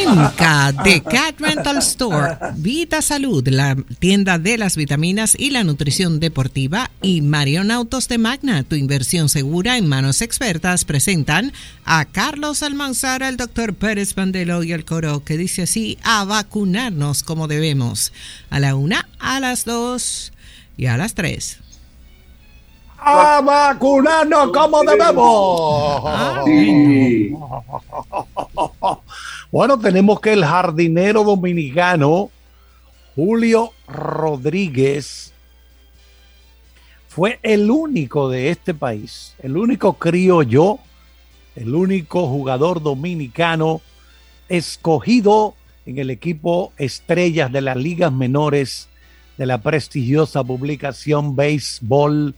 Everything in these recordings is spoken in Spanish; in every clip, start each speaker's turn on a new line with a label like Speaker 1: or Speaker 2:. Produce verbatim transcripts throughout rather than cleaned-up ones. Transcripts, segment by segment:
Speaker 1: Cuenca de Cat Rental Store, Vita Salud, la tienda de las vitaminas y la nutrición deportiva, y Marion Autos de Magna, tu inversión segura en manos expertas, presentan a Carlos Almanzara, el doctor Pérez Bandelo y el coro que dice así: a vacunarnos como debemos. A la una, a las dos y a las tres.
Speaker 2: ¡A vacunarnos como debemos!
Speaker 1: Ah,
Speaker 2: sí. Bueno, tenemos que el jardinero dominicano Julio Rodríguez fue el único de este país, el único criollo, el único jugador dominicano escogido en el equipo estrellas de las ligas menores de la prestigiosa publicación Béisbol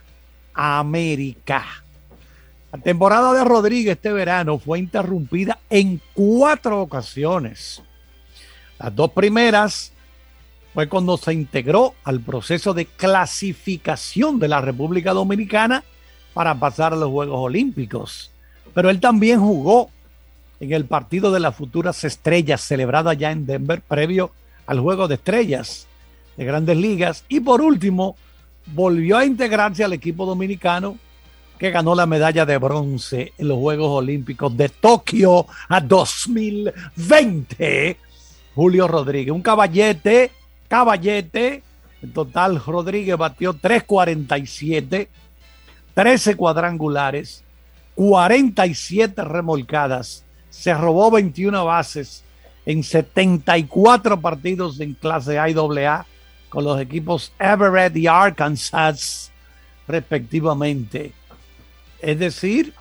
Speaker 2: América. La temporada de Rodríguez este verano fue interrumpida en cuatro ocasiones. Las dos primeras fue cuando se integró al proceso de clasificación de la República Dominicana para pasar a los Juegos Olímpicos. Pero él también jugó en el partido de las futuras estrellas celebrado allá en Denver previo al Juego de Estrellas de Grandes Ligas. Y por último, volvió a integrarse al equipo dominicano que ganó la medalla de bronce en los Juegos Olímpicos de Tokio a dos mil veinte. Julio Rodríguez, un caballete, caballete. En total, Rodríguez batió tres cuarenta y siete, trece cuadrangulares, cuarenta y siete remolcadas, se robó veintiuna bases en setenta y cuatro partidos en clase A y doble A con los equipos Everett y Arkansas, respectivamente. Es decir,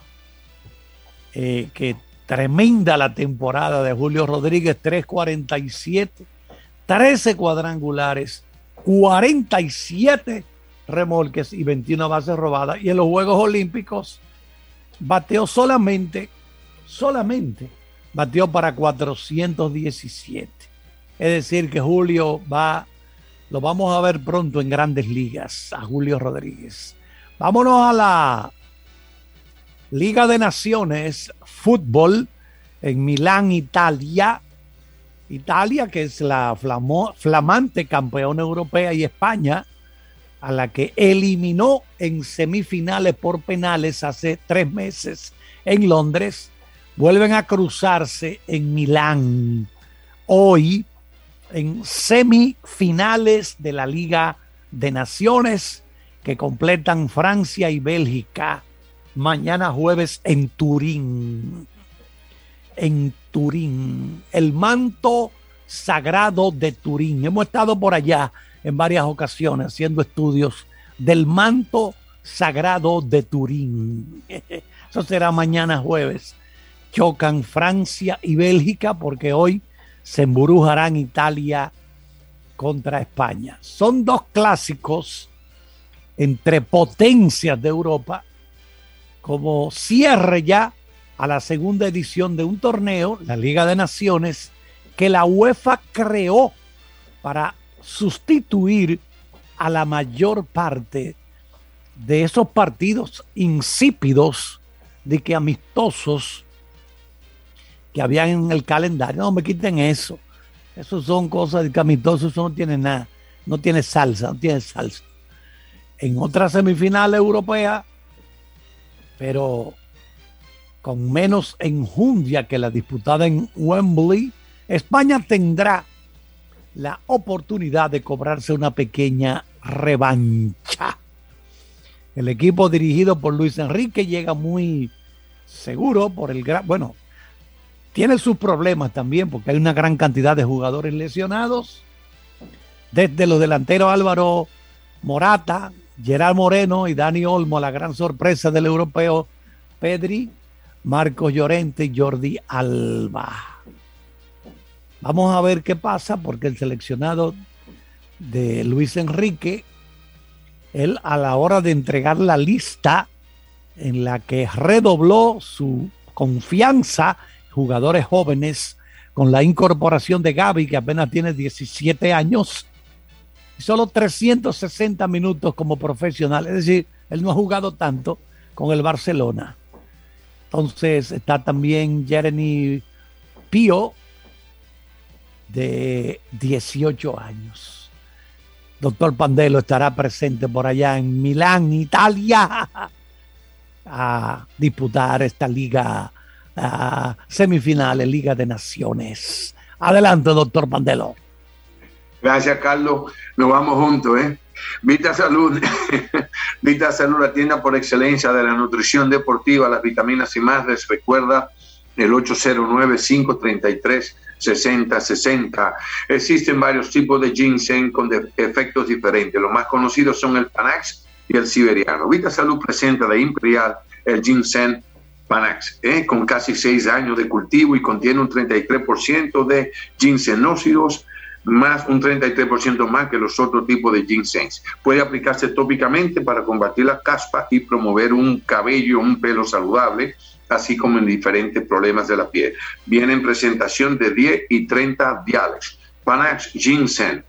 Speaker 2: eh, que tremenda la temporada de Julio Rodríguez, tres cuarenta y siete, trece cuadrangulares, cuarenta y siete remolques y veintiuna bases robadas. Y en los Juegos Olímpicos bateó solamente, solamente bateó para cuatrocientos diecisiete. Es decir, que Julio va... Lo vamos a ver pronto en Grandes Ligas, a Julio Rodríguez. Vámonos a la Liga de Naciones, fútbol, en Milán, Italia. Italia, que es la flamo, flamante campeona europea, y España, a la que eliminó en semifinales por penales hace tres meses en Londres, vuelven a cruzarse en Milán hoy, en semifinales de la Liga de Naciones que completan Francia y Bélgica mañana jueves en Turín. En Turín, el manto sagrado de Turín. Hemos estado por allá en varias ocasiones haciendo estudios del manto sagrado de Turín. Eso será mañana jueves. Chocan Francia y Bélgica porque hoy se embrujarán Italia contra España. Son dos clásicos entre potencias de Europa, como cierre ya a la segunda edición de un torneo, la Liga de Naciones, que la UEFA creó para sustituir a la mayor parte de esos partidos insípidos, de que amistosos, que habían en el calendario. No me quiten eso. Eso son cosas de que amistosos, eso no tiene nada. No tiene salsa, no tiene salsa. En otra semifinal europea, pero con menos enjundia que la disputada en Wembley, España tendrá la oportunidad de cobrarse una pequeña revancha. El equipo dirigido por Luis Enrique llega muy seguro por el gran... Bueno, tiene sus problemas también porque hay una gran cantidad de jugadores lesionados, desde los delanteros Álvaro Morata, Gerard Moreno y Dani Olmo, la gran sorpresa del europeo Pedri, Marcos Llorente y Jordi Alba. Vamos a ver qué pasa, porque el seleccionado de Luis Enrique, él a la hora de entregar la lista en la que redobló su confianza, jugadores jóvenes, con la incorporación de Gavi, que apenas tiene diecisiete años, y solo trescientos sesenta minutos como profesional, es decir, él no ha jugado tanto con el Barcelona. Entonces está también Jeremy Pío, de dieciocho años. Doctor Pandelo estará presente por allá en Milán, Italia, a disputar esta liga a semifinales, Liga de Naciones. Adelante, doctor Pandelo.
Speaker 3: Gracias, Carlos. Nos vamos juntos, ¿eh? Vita Salud, Vita Salud, la tienda por excelencia de la nutrición deportiva, las vitaminas y más. Les recuerda el ocho cero nueve, cinco tres tres, seis cero seis cero. Existen varios tipos de ginseng con de efectos diferentes. Los más conocidos son el Panax y el siberiano. Vita Salud presenta de Imperial el ginseng Panax, ¿eh? con casi seis años de cultivo y contiene un treinta y tres por ciento de ginsenócidos, más un treinta y tres por ciento más que los otros tipos de ginseng. Puede aplicarse tópicamente para combatir la caspa y promover un cabello, un pelo saludable, así como en diferentes problemas de la piel. Viene en presentación de diez y treinta diales. Panax Ginseng.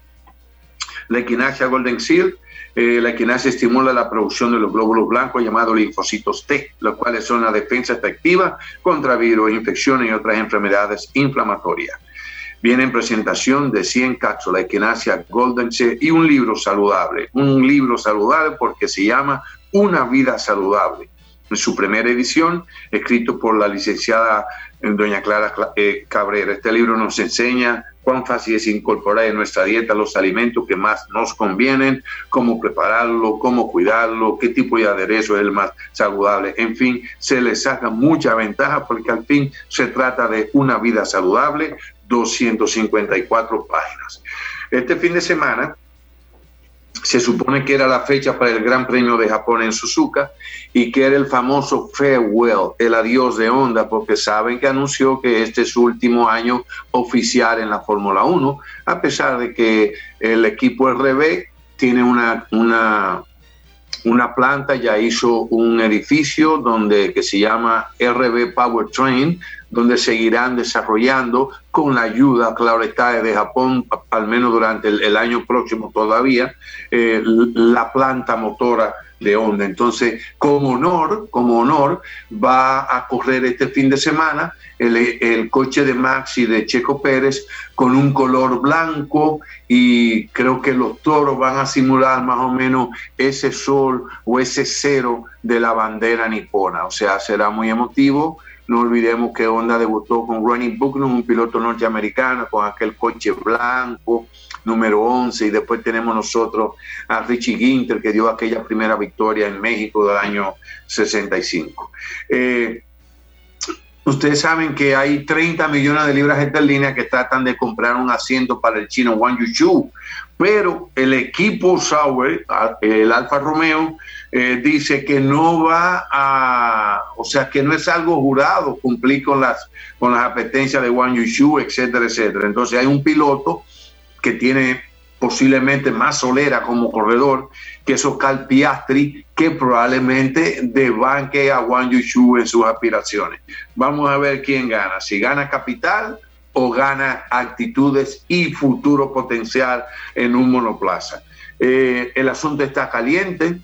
Speaker 3: La equinacia Golden Seal. Eh, la equinacia estimula la producción de los glóbulos blancos llamados linfocitos T, los cuales son la defensa efectiva contra virus, infecciones y otras enfermedades inflamatorias. Viene en presentación de cien cápsulas, equinacia Golden Seal y un libro saludable. Un libro saludable porque se llama Una vida saludable. En su primera edición, escrito por la licenciada doña Clara Cabrera. Este libro nos enseña cuán fácil es incorporar en nuestra dieta los alimentos que más nos convienen, cómo prepararlo, cómo cuidarlo, qué tipo de aderezo es el más saludable. En fin, se le saca mucha ventaja porque al fin se trata de una vida saludable, doscientas cincuenta y cuatro páginas. Este fin de semana se supone que era la fecha para el Gran Premio de Japón en Suzuka y que era el famoso farewell, el adiós de Honda, porque saben que anunció que este es su último año oficial en la Fórmula uno, a pesar de que el equipo R B tiene una, una, una planta, ya hizo un edificio donde, que se llama R B Powertrain, donde seguirán desarrollando con la ayuda, claro está, de Japón, al menos durante el, el año próximo todavía, eh, la planta motora de Honda. Entonces, como honor, como honor, va a correr este fin de semana el, el coche de Max y de Checo Pérez con un color blanco, y creo que los toros van a simular más o menos ese sol o ese cero de la bandera nipona. O sea, será muy emotivo. No olvidemos que Honda debutó con Ronnie Bucknum, un piloto norteamericano, con aquel coche blanco, número once, y después tenemos nosotros a Richie Ginter, que dio aquella primera victoria en México del año sesenta y cinco. Eh, ustedes saben que hay treinta millones de libras esterlinas que tratan de comprar un asiento para el chino Wang Yuqiu, pero el equipo Sauber, el Alfa Romeo, eh, dice que no va a, o sea, que no es algo jurado cumplir con las, con las apetencias de Wang Yuqiu, etcétera, etcétera. Entonces hay un piloto que tiene posiblemente más solera como corredor, que es Oscar Piastri, que probablemente desbanque a Wang Yuqiu en sus aspiraciones. Vamos a ver quién gana, si gana capital o gana actitudes y futuro potencial en un monoplaza. Eh, el asunto está caliente.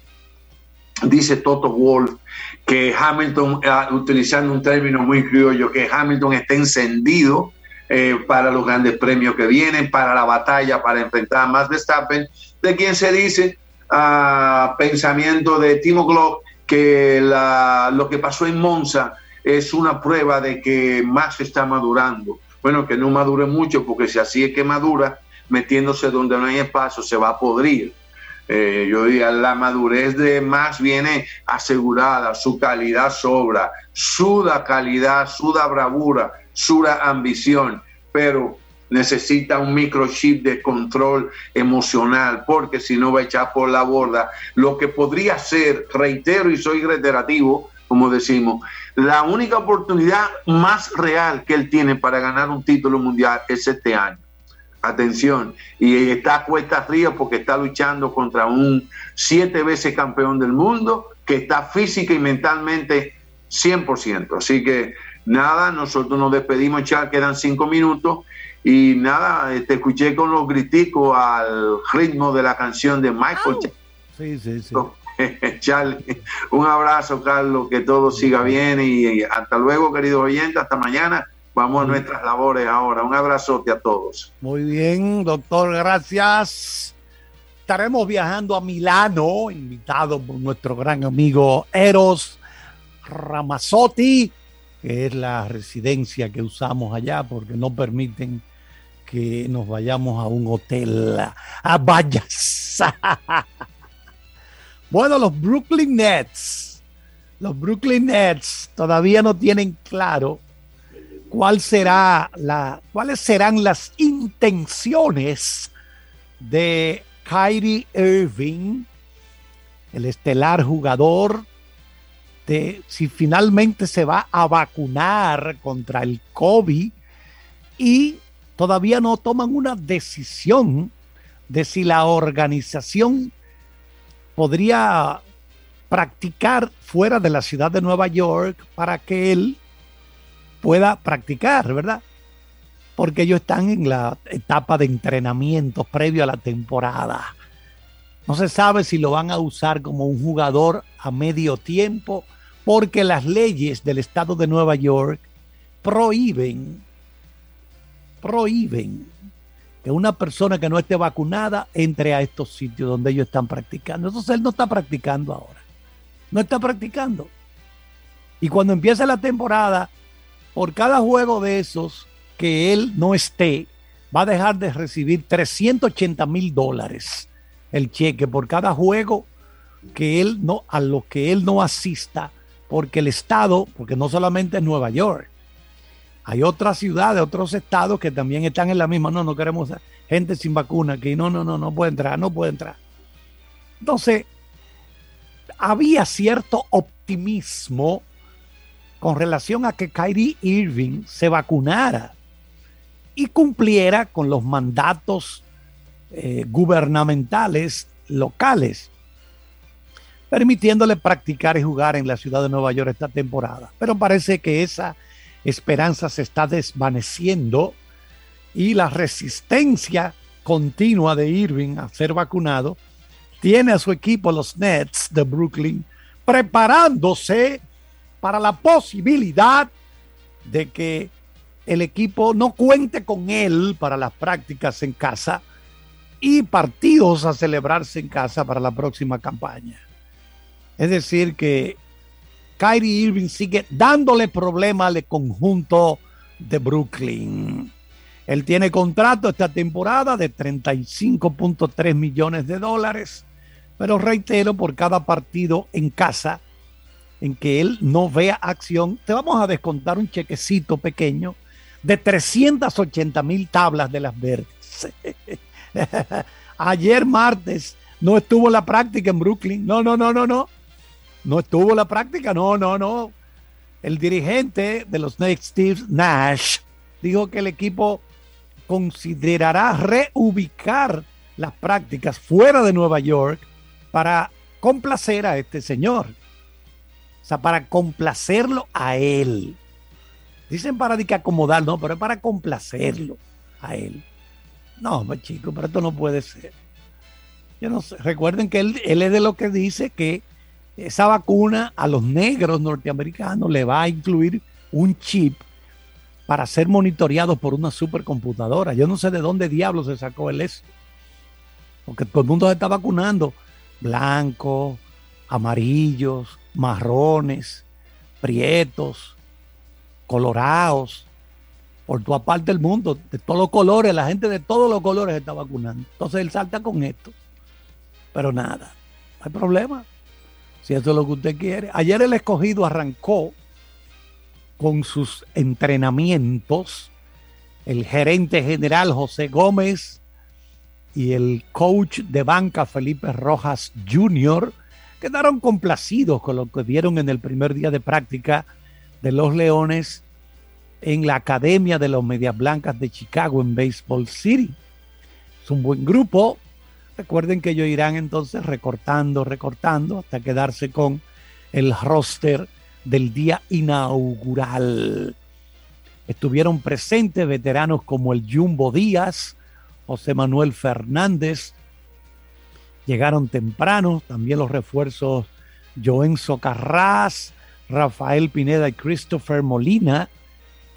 Speaker 3: Dice Toto Wolff que Hamilton, uh, utilizando un término muy criollo, que Hamilton está encendido eh, para los grandes premios que vienen, para la batalla, para enfrentar a Max Verstappen, de quien se dice, uh, pensamiento de Timo Glock, que la, lo que pasó en Monza es una prueba de que Max está madurando. Bueno, que no madure mucho, porque si así es que madura, metiéndose donde no hay espacio, se va a podrir. Eh, yo diría, la madurez de Max viene asegurada, su calidad sobra, suda calidad, suda bravura, suda ambición, pero necesita un microchip de control emocional, porque si no va a echar por la borda lo que podría ser, reitero y soy reiterativo, como decimos, la única oportunidad más real que él tiene para ganar un título mundial es este año. Atención, y está cuesta arriba porque está luchando contra un siete veces campeón del mundo que está física y mentalmente cien por ciento. Así que nada, nosotros nos despedimos, ya quedan cinco minutos y nada, te escuché con los griticos al ritmo de la canción de Michael. Oh. Sí, sí, sí. Charlie, un abrazo, Carlos, que todo siga bien y hasta luego, queridos oyentes, hasta mañana Vamos a nuestras labores ahora. Un abrazote a todos.
Speaker 2: Muy bien, doctor, gracias. Estaremos viajando a Milano, invitado por nuestro gran amigo Eros Ramazzotti, que es la residencia que usamos allá porque no permiten que nos vayamos a un hotel a Vallas. Bueno, los Brooklyn Nets, los Brooklyn Nets todavía no tienen claro cuál será la, cuáles serán las intenciones de Kyrie Irving, el estelar jugador, de si finalmente se va a vacunar contra el COVID, y todavía no toman una decisión de si la organización podría practicar fuera de la ciudad de Nueva York para que él pueda practicar, ¿verdad? Porque ellos están en la etapa de entrenamiento previo a la temporada. No se sabe si lo van a usar como un jugador a medio tiempo, porque las leyes del estado de Nueva York prohíben, prohíben que una persona que no esté vacunada entre a estos sitios donde ellos están practicando. Entonces él no está practicando ahora. No está practicando. Y cuando empiece la temporada, por cada juego de esos que él no esté, va a dejar de recibir trescientos ochenta mil dólares el cheque por cada juego que él no, a los que él no asista, porque el estado, porque no solamente es Nueva York, hay otras ciudades, otros estados que también están en la misma. No, no queremos gente sin vacuna aquí. No, no, no, no puede entrar, no puede entrar. Entonces, había cierto optimismo con relación a que Kyrie Irving se vacunara y cumpliera con los mandatos eh, gubernamentales locales, permitiéndole practicar y jugar en la ciudad de Nueva York esta temporada. Pero parece que esa esperanza se está desvaneciendo y la resistencia continua de Irving a ser vacunado tiene a su equipo, los Nets de Brooklyn, preparándose para la posibilidad de que el equipo no cuente con él para las prácticas en casa y partidos a celebrarse en casa para la próxima campaña. Es decir, que Kyrie Irving sigue dándole problemas al conjunto de Brooklyn. Él tiene contrato esta temporada de treinta y cinco punto tres millones de dólares, pero reitero, por cada partido en casa en que él no vea acción, te vamos a descontar un chequecito pequeño de trescientas ochenta mil tablas de las verdes. Ayer martes no estuvo la práctica en Brooklyn. No, no, no, no, no. No estuvo la práctica, no, no, no. El dirigente de los Knicks, Steve Nash, dijo que el equipo considerará reubicar las prácticas fuera de Nueva York para complacer a este señor. O sea, para complacerlo a él. Dicen para de que acomodar, no, pero es para complacerlo a él. No, pues chico, pero esto no puede ser. Yo no sé. Recuerden que él, él es de lo que dice que esa vacuna a los negros norteamericanos le va a incluir un chip para ser monitoreados por una supercomputadora. Yo no sé de dónde diablos se sacó el eso. Porque todo el mundo se está vacunando. Blancos, amarillos, marrones, prietos, colorados, por toda parte del mundo, de todos los colores, la gente de todos los colores se está vacunando. Entonces él salta con esto. Pero nada, no hay problema. Si eso es lo que usted quiere. Ayer el Escogido arrancó con sus entrenamientos. El gerente general José Gómez y el coach de banca Felipe Rojas junior quedaron complacidos con lo que vieron en el primer día de práctica de los Leones en la Academia de los Medias Blancas de Chicago en Baseball City. Es un buen grupo. Recuerden que ellos irán entonces recortando, recortando hasta quedarse con el roster del día inaugural. Estuvieron presentes veteranos como el Jumbo Díaz, José Manuel Fernández. Llegaron temprano también los refuerzos Joenzo Carrás, Rafael Pineda y Christopher Molina,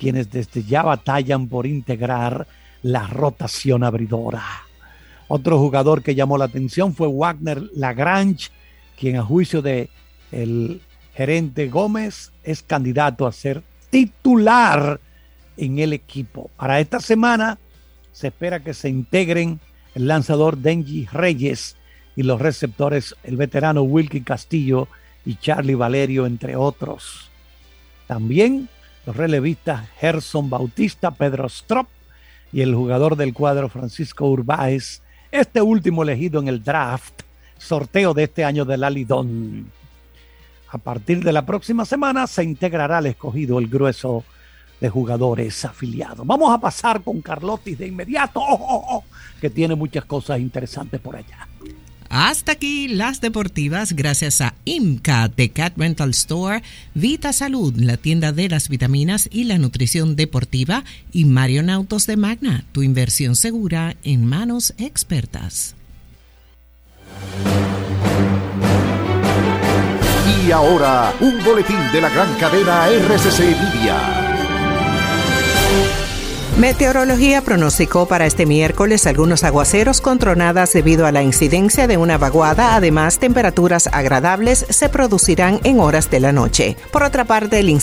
Speaker 2: quienes desde ya batallan por integrar la rotación abridora. Otro jugador que llamó la atención fue Wagner Lagrange, quien a juicio de el gerente Gómez es candidato a ser titular en el equipo. Para esta semana se espera que se integren el lanzador Denji Reyes y los receptores el veterano Wilkie Castillo y Charlie Valerio, entre otros. También los relevistas Gerson Bautista, Pedro Strop y el jugador del cuadro Francisco Urbáez, este último elegido en el draft sorteo de este año del Lidón. A partir de la próxima semana se integrará al escogido el grueso de jugadores afiliados. Vamos a pasar con Carlotti de inmediato, oh, oh, oh, que tiene muchas cosas interesantes por allá.
Speaker 1: Hasta aquí las deportivas, gracias a IMCA de Cat Rental Store, Vita Salud, la tienda de las vitaminas y la nutrición deportiva, y Marion Autos de Magna, tu inversión segura en manos expertas.
Speaker 4: Y ahora, un boletín de la gran cadena R C C Media.
Speaker 1: Meteorología pronosticó para este miércoles algunos aguaceros con tronadas debido a la incidencia de una vaguada. Además, temperaturas agradables se producirán en horas de la noche. Por otra parte, el